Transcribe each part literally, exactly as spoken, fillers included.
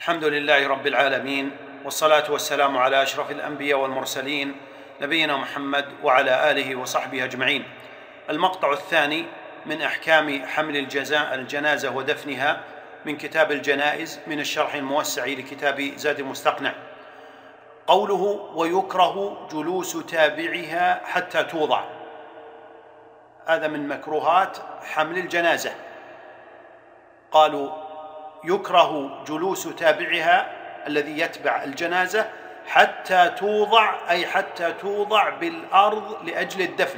الحمد لله رب العالمين، والصلاة والسلام على أشرف الأنبياء والمرسلين نبينا محمد وعلى آله وصحبه أجمعين. المقطع الثاني من أحكام حمل الجنازة ودفنها من كتاب الجنائز من الشرح الموسع لكتاب زاد المستقنع. قوله: ويكره جلوس تابعها حتى توضع. هذا من مكروهات حمل الجنازة. قالوا: يكره جلوس تابعها الذي يتبع الجنازة حتى توضع، أي حتى توضع بالأرض لأجل الدفن.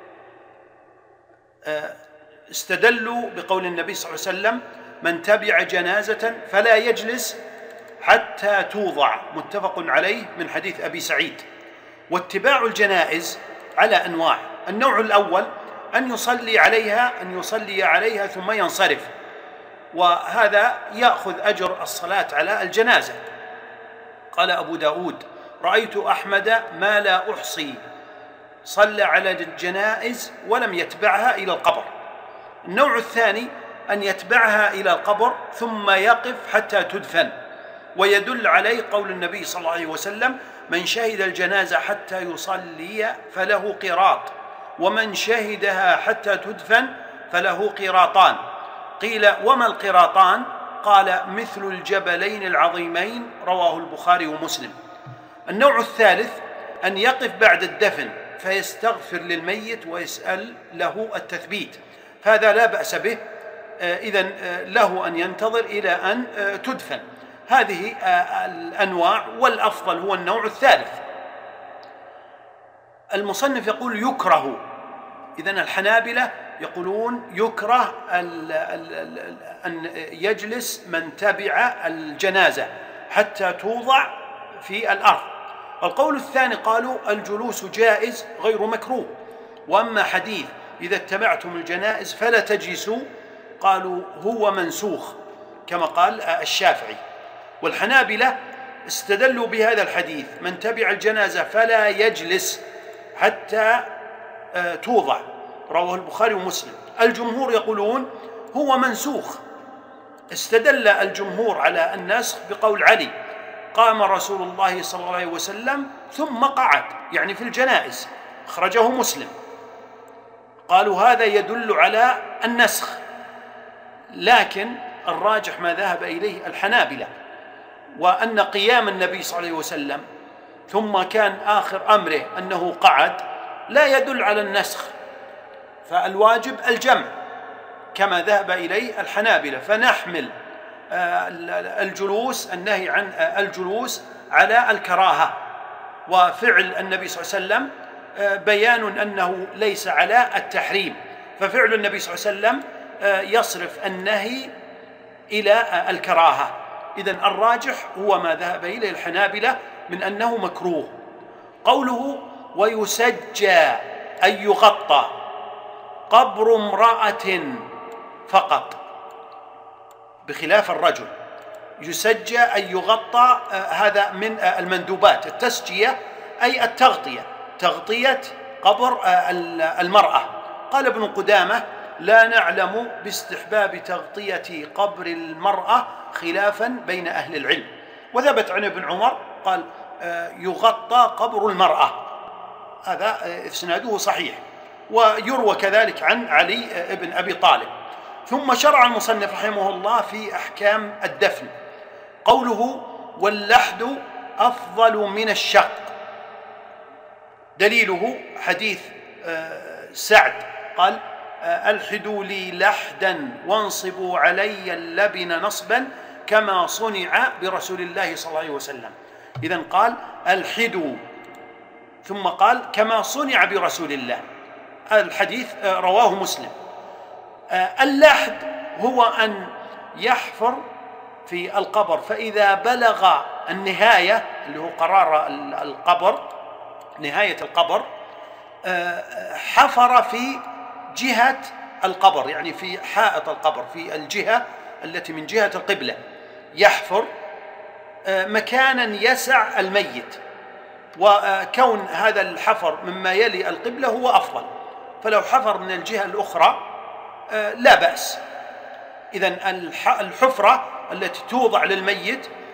استدلوا بقول النبي صلى الله عليه وسلم: من تبع جنازة فلا يجلس حتى توضع، متفق عليه من حديث أبي سعيد. واتباع الجنائز على أنواع. النوع الأول أن يصلي عليها أن يصلي عليها ثم ينصرف، وهذا يأخذ أجر الصلاة على الجنازة. قال أبو داود: رأيت أحمد ما لا أحصي صلى على الجنائز ولم يتبعها إلى القبر. النوع الثاني أن يتبعها إلى القبر ثم يقف حتى تدفن، ويدل عليه قول النبي صلى الله عليه وسلم: من شهد الجنازة حتى يصلي فله قيراط، ومن شهدها حتى تدفن فله قيراطان. قيل: وما القيراطان؟ قال: مثل الجبلين العظيمين، رواه البخاري ومسلم. النوع الثالث أن يقف بعد الدفن فيستغفر للميت ويسأل له التثبيت، هذا لا بأس به، إذن له أن ينتظر إلى أن تدفن. هذه الأنواع، والأفضل هو النوع الثالث. المصنف يقول: يكره. إذن الحنابلة يقولون يكره أن يجلس من تبع الجنازة حتى توضع في الأرض. القول الثاني قالوا الجلوس جائز غير مكروه. وأما حديث إذا اتبعتم الجنائز فلا تجلسوا، قالوا هو منسوخ كما قال الشافعي. والحنابلة استدلوا بهذا الحديث: من تبع الجنازة فلا يجلس حتى توضع، رواه البخاري ومسلم. الجمهور يقولون هو منسوخ. استدل الجمهور على النسخ بقول علي: قام رسول الله صلى الله عليه وسلم ثم قعد، يعني في الجنائز، أخرجه مسلم. قالوا هذا يدل على النسخ، لكن الراجح ما ذهب إليه الحنابلة، وأن قيام النبي صلى الله عليه وسلم ثم كان آخر أمره أنه قعد لا يدل على النسخ، فالواجب الجمع كما ذهب إليه الحنابلة. فنحمل الجلوس النهي عن الجلوس على الكراهة، وفعل النبي صلى الله عليه وسلم بيان أنه ليس على التحريم، ففعل النبي صلى الله عليه وسلم يصرف النهي إلى الكراهة. إذن الراجح هو ما ذهب إليه الحنابلة من أنه مكروه. قوله: ويسجى أي يغطى قبر امرأة فقط، بخلاف الرجل. يسجى أي يغطى، هذا من المندوبات. التسجية أي التغطية، تغطية قبر المرأة. قال ابن قدامة: لا نعلم باستحباب تغطية قبر المرأة خلافا بين أهل العلم. وثبت عن ابن عمر قال: يغطى قبر المرأة، هذا إسناده صحيح. ويروى كذلك عن علي بن أبي طالب. ثم شرع المصنف رحمه الله في أحكام الدفن. قوله: واللحد أفضل من الشق. دليله حديث سعد قال: ألحدوا لي لحدا وانصبوا علي اللبن نصبا كما صنع برسول الله صلى الله عليه وسلم. إذن قال ألحدوا، ثم قال كما صنع برسول الله. الحديث رواه مسلم. اللحد هو أن يحفر في القبر، فإذا بلغ النهاية اللي هو قرار القبر، نهاية القبر، حفر في جهة القبر، يعني في حائط القبر، في الجهة التي من جهة القبلة، يحفر مكانا يسع الميت. وكون هذا الحفر مما يلي القبلة هو أفضل، فلو حفر من الجهة الأخرى لا بأس. إذن الحفرة التي توضع للميت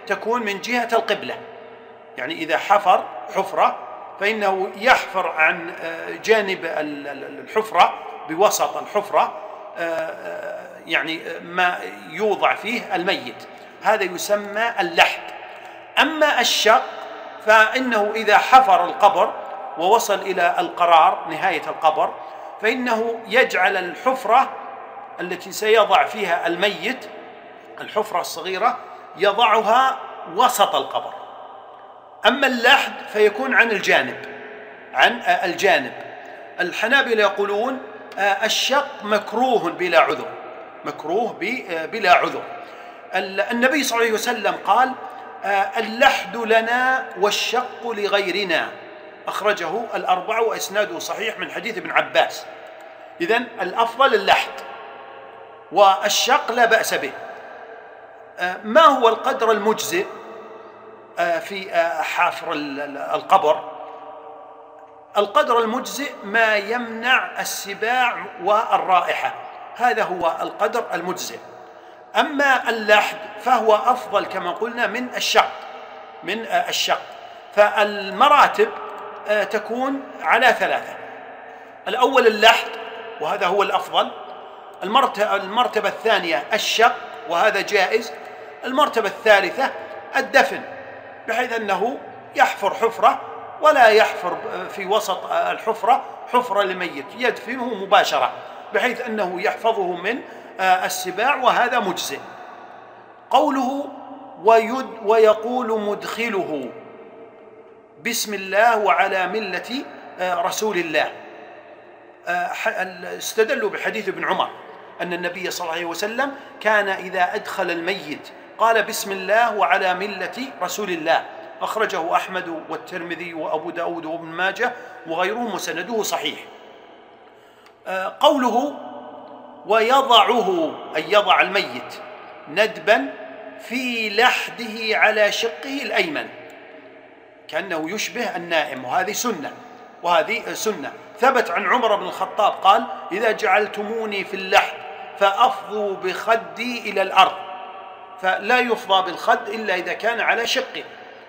تكون من جهة القبلة، يعني إذا حفر حفرة فإنه يحفر عن جانب الحفرة بوسط الحفرة يعني ما يوضع فيه الميت، هذا يسمى اللحد. أما الشق فإنه إذا حفر القبر ووصل إلى القرار نهاية القبر فإنه يجعل الحفرة التي سيضع فيها الميت، الحفرة الصغيرة، يضعها وسط القبر. أما اللحد فيكون عن الجانب، عن الجانب. الحنابلة يقولون الشق مكروه بلا عذر، مكروه بلا عذر. النبي صلى الله عليه وسلم قال اللحد لنا والشق لغيرنا، أخرجه الأربعة وإسناده صحيح من حديث ابن عباس. إذن الأفضل اللحد، والشق لا بأس به. ما هو القدر المجزئ في حفر القبر؟ القدر المجزئ ما يمنع السباع والرائحة، هذا هو القدر المجزئ. أما اللحد فهو أفضل كما قلنا من الشق، من الشق. فالمراتب تكون على ثلاثة: الأول اللحد وهذا هو الأفضل، المرتبة الثانية الشق وهذا جائز، المرتبة الثالثة الدفن، بحيث أنه يحفر حفرة ولا يحفر في وسط الحفرة حفرة لميت، يدفنه مباشرة بحيث أنه يحفظه من السباع، وهذا مجزئ. قوله ويد ويقول مدخله بسم الله وعلى ملة رسول الله، استدلوا بحديث ابن عمر أن النبي صلى الله عليه وسلم كان إذا أدخل الميت قال بسم الله وعلى ملة رسول الله، أخرجه أحمد والترمذي وأبو داود وابن ماجه وغيرهم وسنده صحيح. قوله ويضعه أي يضع الميت ندبا في لحده على شقه الأيمن، كأنه يشبه النائم، وهذه سنة، وهذه سنة ثبت عن عمر بن الخطاب قال إذا جعلتموني في اللحد فأفضوا بخدي إلى الأرض، فلا يفضى بالخد إلا إذا كان على شقه،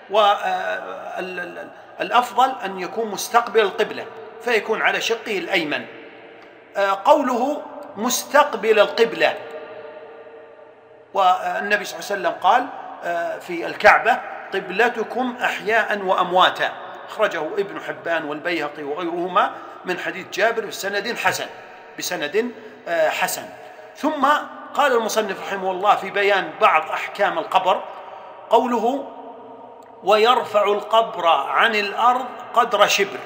والأفضل أن يكون مستقبل القبلة فيكون على شقه الأيمن. قوله مستقبل القبلة، والنبي صلى الله عليه وسلم قال في الكعبة قبلتكم أحياء وأمواتا، أخرجه ابن حبان والبيهقي وغيرهما من حديث جابر بسند حسن بسند حسن. ثم قال المصنف رحمه الله في بيان بعض أحكام القبر قوله ويرفع القبر عن الأرض قدر شبر،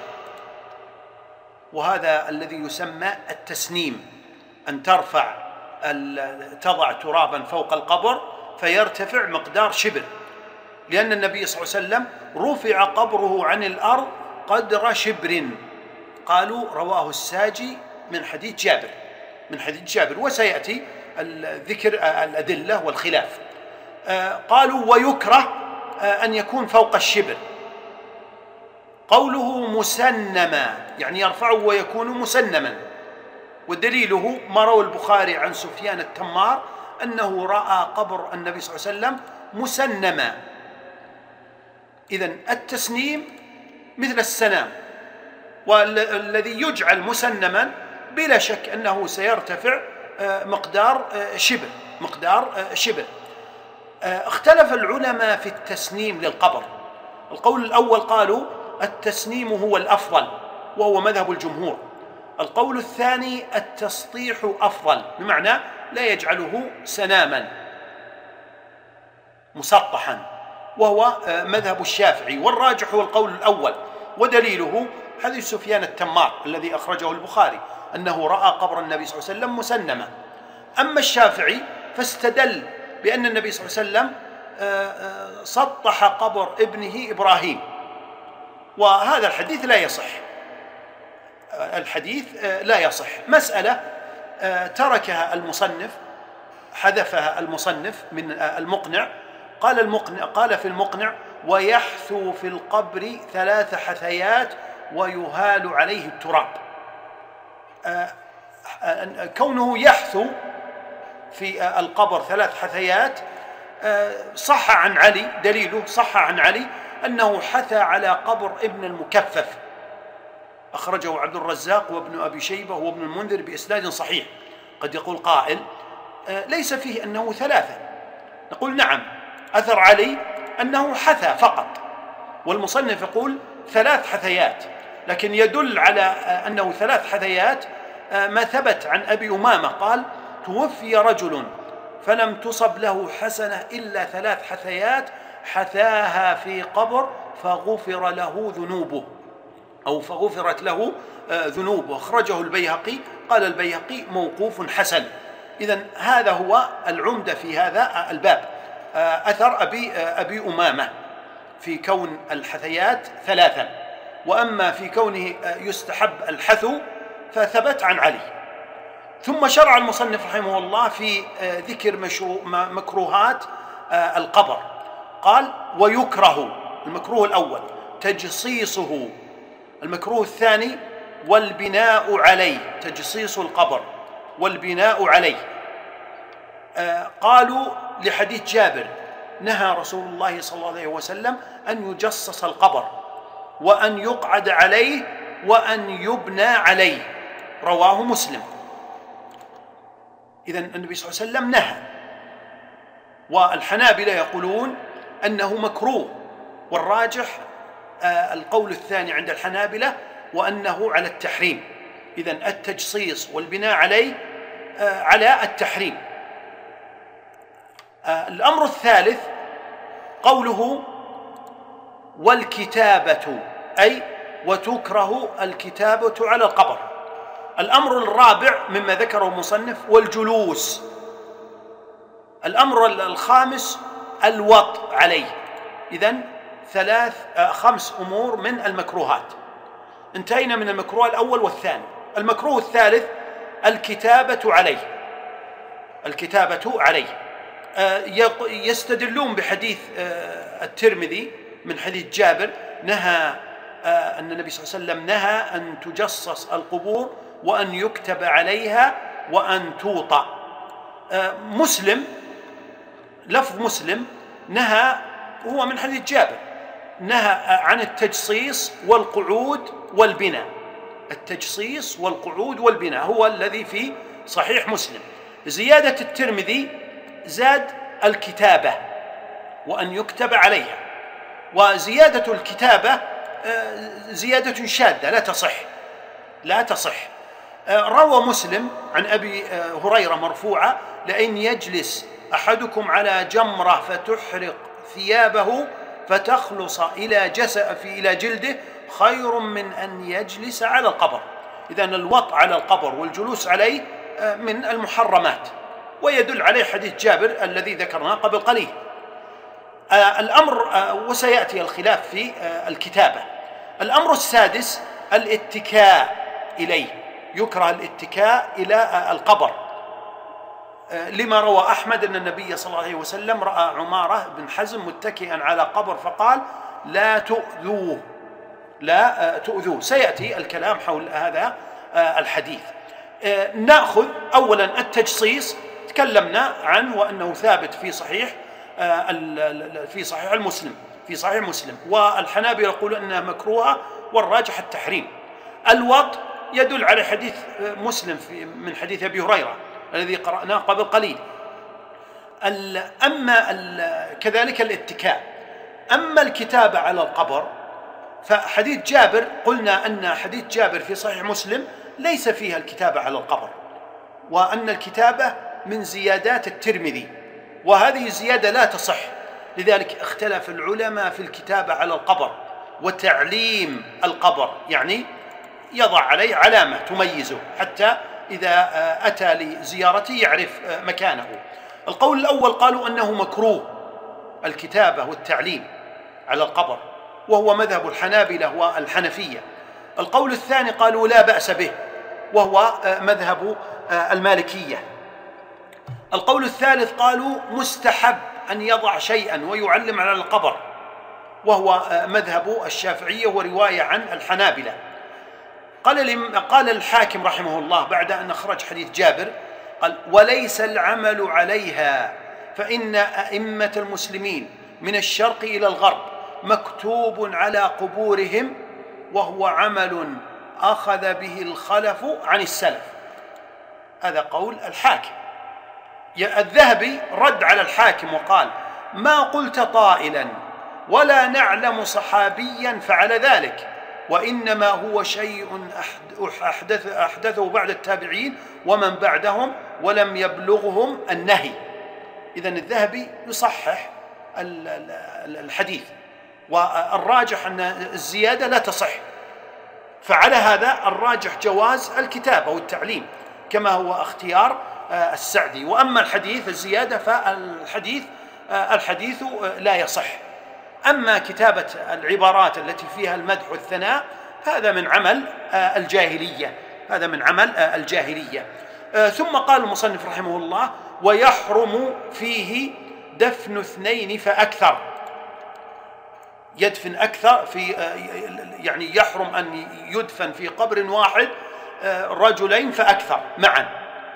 وهذا الذي يسمى التسنيم، أن ترفع تضع ترابا فوق القبر فيرتفع مقدار شبر، لأن النبي صلى الله عليه وسلم رفع قبره عن الأرض قدر شبر. قالوا رواه الساجي من حديث جابر من حديث جابر وسيأتي الذكر الأدلة والخلاف. قالوا ويكره أن يكون فوق الشبر. قوله مسنما يعني يرفعه ويكون مسنما، ودليله ما روى البخاري عن سفيان التمار أنه رأى قبر النبي صلى الله عليه وسلم مسنما. إذن التسنيم مثل السنام، والذي يجعل مسنما بلا شك أنه سيرتفع مقدار شبر مقدار شبر. اختلف العلماء في التسنيم للقبر. القول الأول قالوا التسنيم هو الأفضل وهو مذهب الجمهور. القول الثاني التسطيح أفضل، بمعنى لا يجعله سناما مسطحا، وهو مذهب الشافعي. والراجح هو القول الأول، ودليله حديث سفيان التمار الذي أخرجه البخاري أنه رأى قبر النبي صلى الله عليه وسلم مسنما. أما الشافعي فاستدل بأن النبي صلى الله عليه وسلم سطح قبر ابنه إبراهيم، وهذا الحديث لا يصح الحديث لا يصح. مسألة تركها المصنف، حذفها المصنف من المقنع. قال المقنع قال في المقنع ويحثو في القبر ثلاث حثيات ويهال عليه التراب. كونه يحثو في القبر ثلاث حثيات صح عن علي، دليله صح عن علي أنه حثى على قبر ابن المكفف، أخرجه عبد الرزاق وابن أبي شيبة وابن المنذر بإسناد صحيح. قد يقول قائل ليس فيه أنه ثلاثة، نقول نعم، أثر علي أنه حثى فقط، والمصنف يقول ثلاث حثيات، لكن يدل على أنه ثلاث حثيات ما ثبت عن أبي أمامة قال: توفي رجل فلم تصب له حسنة إلا ثلاث حثيات حثاها في قبر فغفر له ذنوبه، أو فغفرت له ذنوبه. أخرجه البيهقي، قال البيهقي موقوف حسن. إذن هذا هو العمدة في هذا الباب، أثر أبي, أبي أمامة في كون الحثيات ثلاثا، وأما في كونه يستحب الحثو فثبت عن علي. ثم شرع المصنف رحمه الله في ذكر مكروهات القبر، قال: ويكره، المكروه الأول تجصيصه، المكروه الثاني والبناء عليه، تجصيص القبر والبناء عليه. قالوا لحديث جابر: نهى رسول الله صلى الله عليه وسلم أن يجصص القبر وأن يقعد عليه وأن يبنى عليه، رواه مسلم. إذن النبي صلى الله عليه وسلم نهى، والحنابلة يقولون أنه مكروه، والراجح آه القول الثاني عند الحنابلة وأنه على التحريم. إذن التجصيص والبناء عليه آه على التحريم. آه الأمر الثالث قوله: والكتابة، أي وتكره الكتابة على القبر. الأمر الرابع مما ذكره المصنف: والجلوس. الأمر الخامس الوطء عليه. إذن ثلاث آه خمس أمور من المكروهات. انتهينا من المكروه الأول والثاني. المكروه الثالث الكتابة عليه، الكتابة عليه. آه يستدلون بحديث آه الترمذي من حديث جابر، نهى آه أن النبي صلى الله عليه وسلم نهى أن تجصص القبور وأن يكتب عليها وأن توطأ. آه مسلم، لفظ مسلم نهى، هو من حديث جابر، نهى عن التجصيص والقعود والبناء. التجصيص والقعود والبناء هو الذي في صحيح مسلم. زيادة الترمذي زاد الكتابة وأن يكتب عليها، وزيادة الكتابة زيادة شاذة لا تصح، لا تصح. روى مسلم عن أبي هريرة مرفوعة: لئن يجلس أحدكم على جمرة فتحرق ثيابه فتخلص إلى جسد في إلى جلده خير من أن يجلس على القبر. إذن الوطء على القبر والجلوس عليه من المحرمات، ويدل عليه حديث جابر الذي ذكرناه قبل قليل. الأمر، وسيأتي الخلاف في الكتابة. الأمر السادس الاتكاء إليه، يكره الاتكاء إلى القبر، لما روى أحمد أن النبي صلى الله عليه وسلم رأى عمارة بن حزم متكئا على قبر فقال: لا تؤذوه، لا تؤذوه. سيأتي الكلام حول هذا الحديث. نأخذ أولا التجصيص، تكلمنا عنه وأنه ثابت في صحيح في صحيح المسلم في صحيح مسلم والحنابلة يقولون أنها مكروهة والراجح التحريم. الوطء يدل على حديث مسلم في من حديث أبي هريرة الذي قرأناه قبل قليل. أما كذلك الاتكاء. أما الكتابة على القبر فحديث جابر، قلنا أن حديث جابر في صحيح مسلم ليس فيها الكتابة على القبر، وأن الكتابة من زيادات الترمذي، وهذه الزيادة لا تصح. لذلك اختلف العلماء في الكتابة على القبر وتعليم القبر، يعني يضع عليه علامة تميزه حتى إذا أتى لزيارته يعرف مكانه. القول الأول قالوا أنه مكروه الكتابة والتعليم على القبر، وهو مذهب الحنابلة والحنفية. القول الثاني قالوا لا بأس به، وهو مذهب المالكية. القول الثالث قالوا مستحب أن يضع شيئا ويعلم على القبر، وهو مذهب الشافعية ورواية عن الحنابلة. قال قال الحاكم رحمه الله بعد أن أخرج حديث جابر، قال: وليس العمل عليها فإن أئمة المسلمين من الشرق إلى الغرب مكتوب على قبورهم، وهو عمل أخذ به الخلف عن السلف. هذا قول الحاكم. الذهبي رد على الحاكم وقال: ما قلت طائلا ولا نعلم صحابيا فعل ذلك، وإنما هو شيء أحدث أحدثه بعد التابعين ومن بعدهم ولم يبلغهم النهي. إذن الذهبي يصحح الحديث، والراجح أن الزيادة لا تصح، فعلى هذا الراجح جواز الكتابة والتعليم كما هو اختيار السعدي. وأما الحديث الزيادة فالحديث الحديث لا يصح. أما كتابة العبارات التي فيها المدح والثناء هذا من عمل الجاهلية، هذا من عمل الجاهلية. ثم قال المصنف رحمه الله: ويحرم فيه دفن اثنين فأكثر. يدفن أكثر في يعني يحرم أن يدفن في قبر واحد رجلين فأكثر معا،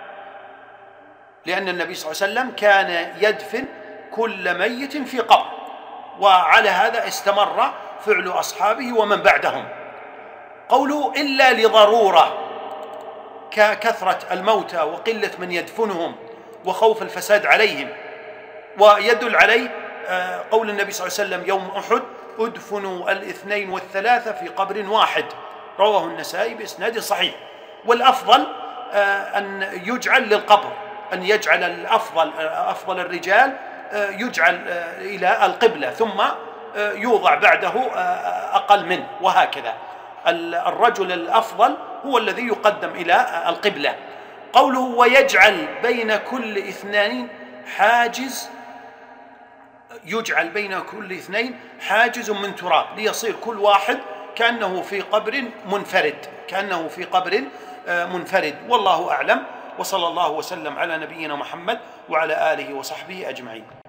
لأن النبي صلى الله عليه وسلم كان يدفن كل ميت في قبر، وعلى هذا استمر فعل أصحابه ومن بعدهم. قوله إلا لضرورة ككثرة الموتى وقلة من يدفنهم وخوف الفساد عليهم. ويدل عليه قول النبي صلى الله عليه وسلم يوم أحد: ادفنوا الاثنين والثلاثة في قبر واحد، رواه النسائي بإسناد صحيح. والأفضل أن يجعل للقبر، أن يجعل الأفضل أفضل الرجال يجعل إلى القبلة ثم يوضع بعده أقل منه، وهكذا. الرجل الأفضل هو الذي يقدم إلى القبلة. قوله ويجعل بين كل اثنين حاجز، يجعل بين كل اثنين حاجز من تراب ليصير كل واحد كأنه في قبر منفرد، كأنه في قبر منفرد. والله أعلم، وصلى الله وسلم على نبينا محمد وعلى آله وصحبه أجمعين.